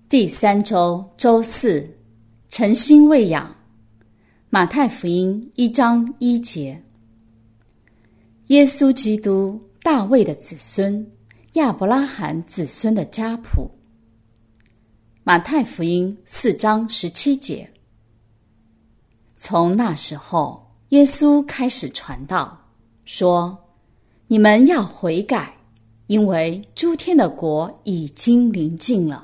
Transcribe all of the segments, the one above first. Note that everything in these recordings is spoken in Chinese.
第3周周4，诚心喂养。马太福音1章1节，耶稣基督，大卫的子孙，亚伯拉罕子孙的家谱。马太福音4章17节，从那时候，耶稣开始传道，说：你们要悔改，因为诸天的国已经临近了。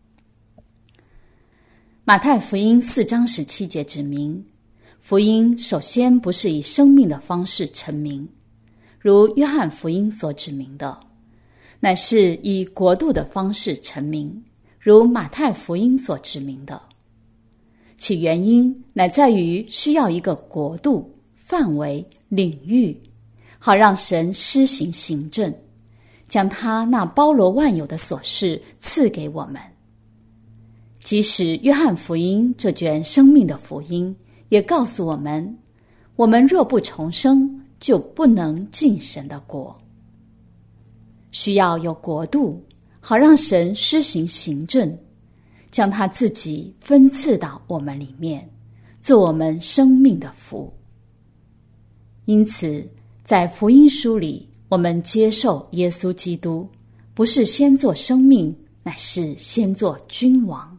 马太福音4章17节指明，福音首先不是以生命的方式成名，如约翰福音所指明的，乃是以国度的方式成名，如马太福音所指明的。其原因乃在于需要一个国度、范围、领域，好让神施行行政，将他那包罗万有的所事赐给我们。即使约翰福音这卷生命的福音也告诉我们，我们若不重生，就不能进神的国。需要有国度，好让神施行行政，将他自己分赐到我们里面，做我们生命的福。因此，在福音书里，我们接受耶稣基督，不是先做生命，乃是先做君王。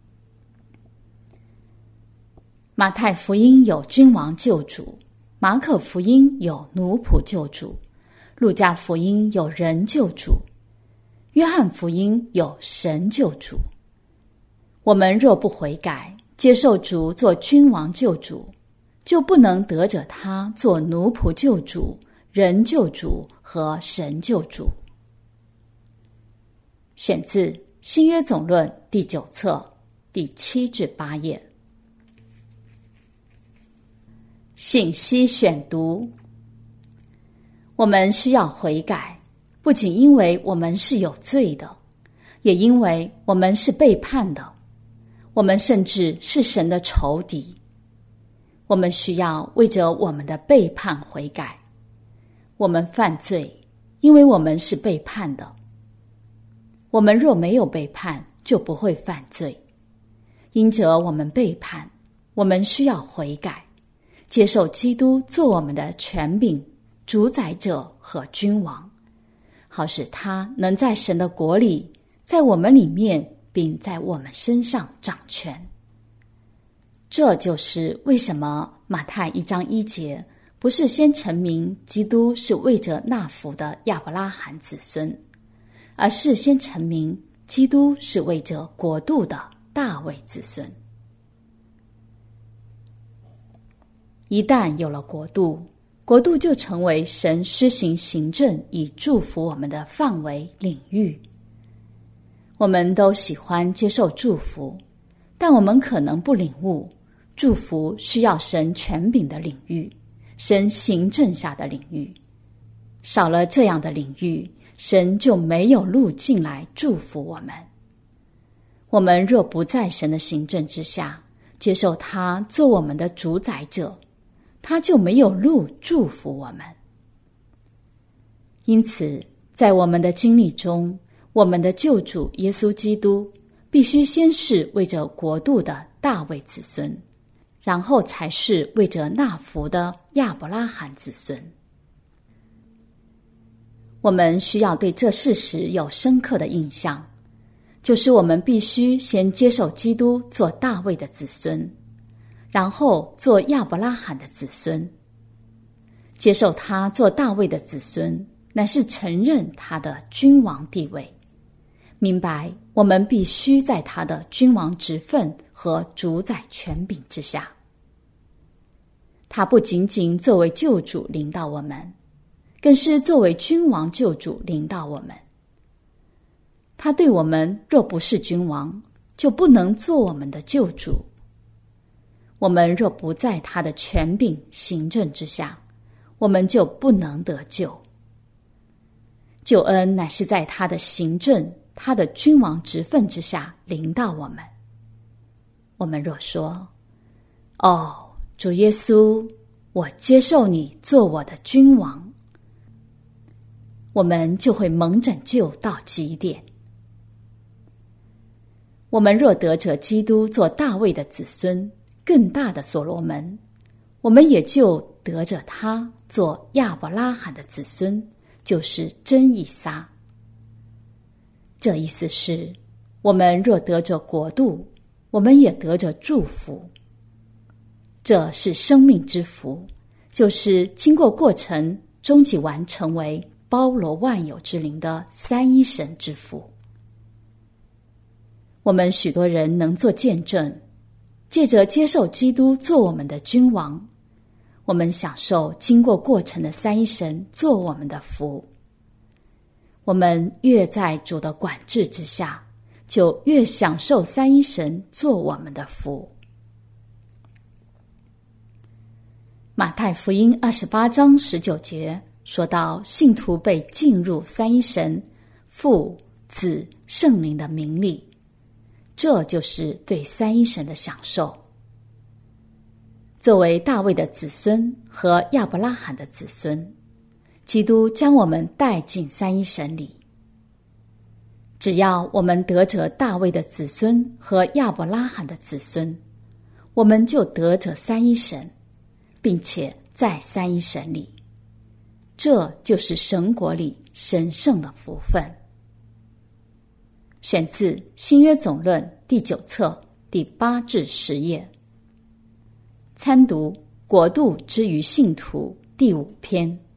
马太福音有君王救主，马可福音有奴仆救主，路加福音有人救主，约翰福音有神救主。我们若不悔改，接受主做君王救主，就不能得着他做奴仆救主、人救主和神救主。选自新约总论第9册第7至8页。信息选读。我们需要悔改，不仅因为我们是有罪的，也因为我们是背叛的，我们甚至是神的仇敌。我们需要为着我们的背叛悔改。我们犯罪，因为我们是背叛的。我们若没有背叛，就不会犯罪。因着我们背叛，我们需要悔改，接受基督做我们的权柄、主宰者和君王，好使他能在神的国里，在我们里面，并在我们身上掌权。这就是为什么马太1章1节不是先陈明基督是为着那福的亚伯拉罕子孙，而是先陈明基督是为着国度的大卫子孙。一旦有了国度，国度就成为神施行行政以祝福我们的范围领域。我们都喜欢接受祝福，但我们可能不领悟，祝福需要神权柄的领域，神行政下的领域。少了这样的领域，神就没有路进来祝福我们。我们若不在神的行政之下，接受他做我们的主宰者，他就没有路祝福我们。因此，在我们的经历中，我们的救主耶稣基督必须先是为着国度的大卫子孙，然后才是为着那福的亚伯拉罕子孙。我们需要对这事实有深刻的印象，就是我们必须先接受基督做大卫的子孙，然后做亚伯拉罕的子孙。接受他做大卫的子孙，乃是承认他的君王地位，明白我们必须在他的君王职分和主宰权柄之下。他不仅仅作为救主领导我们，更是作为君王救主领导我们。他对我们若不是君王，就不能做我们的救主。我们若不在他的权柄行政之下，我们就不能得救。救恩乃是在他的行政、他的君王职分之下临到我们。我们若说：哦，主耶稣，我接受你做我的君王，我们就会蒙拯救到极点。 我们若得着基督做大卫的子孙，更大的所罗门，我们也就得着他做亚伯拉罕的子孙，就是真以撒。这意思是，我们若得着国度，我们也得着祝福。这是生命之福，就是经过过程，终极完成为包罗万有之灵的三一神之福。我们许多人能做见证，借着接受基督做我们的君王，我们享受经过过程的三一神做我们的福。我们越在主的管制之下，就越享受三一神做我们的福。马太福音28章19节说到，信徒被进入三一神父、子、圣灵的名里，这就是对三一神的享受。作为大卫的子孙和亚伯拉罕的子孙，基督将我们带进三一神里。只要我们得着大卫的子孙和亚伯拉罕的子孙，我们就得着三一神，并且在三一神里。这就是神国里神圣的福分。选自新约总论第9册第8至10页。参读国度之于信徒第5篇。